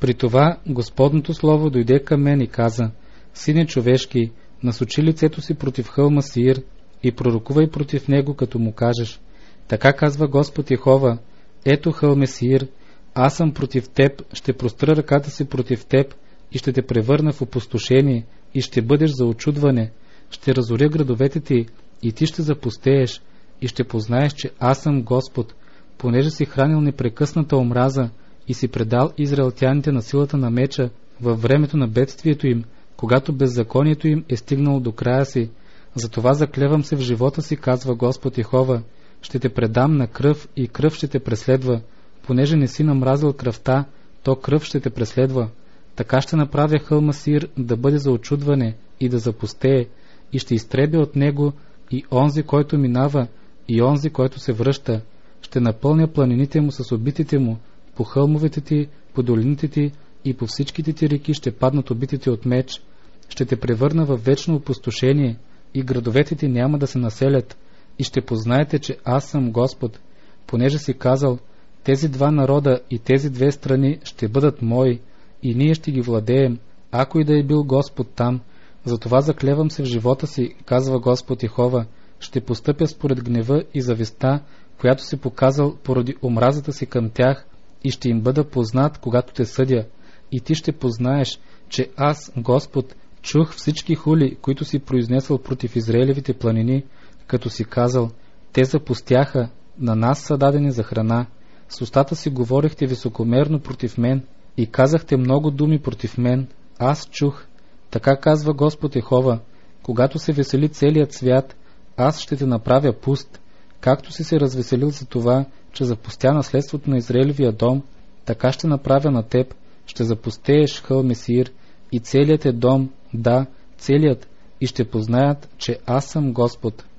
При това Господното слово дойде към мен и каза: Сине човешки, насочи лицето си против хълма Сеир и пророкувай против него, като му кажеш: така казва Господ Йехова: ето хълме Сеир, аз съм против теб, ще простра ръката си против теб и ще те превърна в опустошение и ще бъдеш за очудване, ще разоря градовете ти и ти ще запустееш и ще познаеш, че аз съм Господ, понеже си хранил непрекъсната омраза и си предал израелтяните на силата на меча във времето на бедствието им, когато беззаконието им е стигнало до края си. Затова заклевам се в живота си, казва Господ Йехова, ще те предам на кръв и кръв ще те преследва, понеже не си намразил кръвта, то кръв ще те преследва. Така ще направя хълма Сеир да бъде за очудване и да запустее, и ще изтребя от него и онзи, който минава, и онзи, който се връща. Ще напълня планините му с убитите му, по хълмовете ти, по долините ти и по всичките ти реки ще паднат убитите от меч. Ще те превърна в вечно опустошение и градовете ти няма да се населят, и ще познаете, че аз съм Господ, понеже си казал: тези два народа и тези две страни ще бъдат мои и ние ще ги владеем, ако и да е бил Господ там. Затова заклевам се в живота си, казва Господ Йехова, ще постъпя според гнева и завистта, която си показал поради омразата си към тях, и ще им бъда познат, когато те съдя. И ти ще познаеш, че аз, Господ, чух всички хули, които си произнесъл против Израелевите планини, като си казал: те запустяха, на нас са дадени за храна. С устата си говорихте високомерно против мен и казахте много думи против мен. Аз чух. Така казва Господ Йехова: когато се весели целият свят, аз ще те направя пуст. Както си се развеселил за това, че запустя наследството на Израелевия дом, така ще направя на теб, ще запустееш хълме Сеир и целият е дом, да, целият, и ще познаят, че аз съм Господ.